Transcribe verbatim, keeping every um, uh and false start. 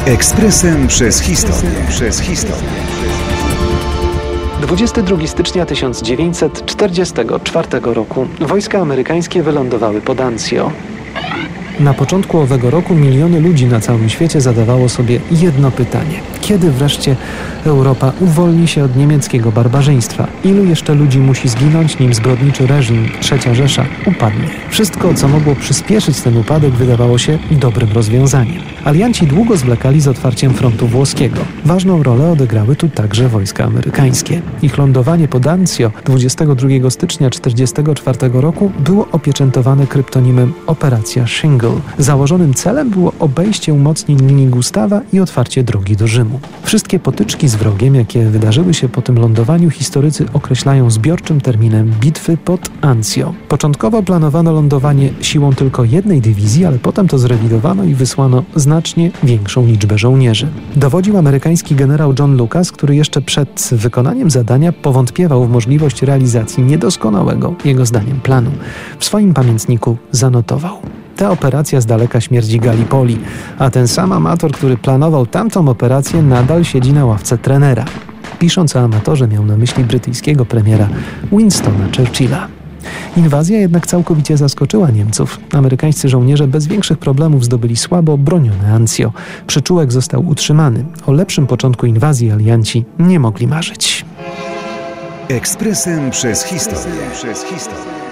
Ekspresem przez historię. Przez historię. dwudziestego drugiego stycznia tysiąc dziewięćset czterdziestego czwartego roku wojska amerykańskie wylądowały pod Anzio. Na początku owego roku miliony ludzi na całym świecie zadawało sobie jedno pytanie. Kiedy wreszcie Europa uwolni się od niemieckiego barbarzyństwa? Ilu jeszcze ludzi musi zginąć, nim zbrodniczy reżim trzecia Rzesza upadnie? Wszystko, co mogło przyspieszyć ten upadek, wydawało się dobrym rozwiązaniem. Alianci długo zwlekali z otwarciem frontu włoskiego. Ważną rolę odegrały tu także wojska amerykańskie. Ich lądowanie pod Anzio dwudziestego drugiego stycznia tysiąc dziewięćset czterdziestego czwartego roku było opieczętowane kryptonimem Operacja Shingle. Założonym celem było obejście umocnień linii Gustawa i otwarcie drogi do Rzymu. Wszystkie potyczki z wrogiem, jakie wydarzyły się po tym lądowaniu, historycy określają zbiorczym terminem bitwy pod Anzio. Początkowo planowano lądowanie siłą tylko jednej dywizji, ale potem to zrewidowano i wysłano znacznie większą liczbę żołnierzy. Dowodził amerykański generał John Lucas, który jeszcze przed wykonaniem zadania powątpiewał w możliwość realizacji niedoskonałego, jego zdaniem, planu. W swoim pamiętniku zanotował: ta operacja z daleka śmierdzi Gallipoli, a ten sam amator, który planował tamtą operację, nadal siedzi na ławce trenera. Pisząc o amatorze, miał na myśli brytyjskiego premiera Winstona Churchilla. Inwazja jednak całkowicie zaskoczyła Niemców. Amerykańscy żołnierze bez większych problemów zdobyli słabo obronione Anzio. Przyczółek został utrzymany. O lepszym początku inwazji alianci nie mogli marzyć. Ekspresem przez historię. Przez historię.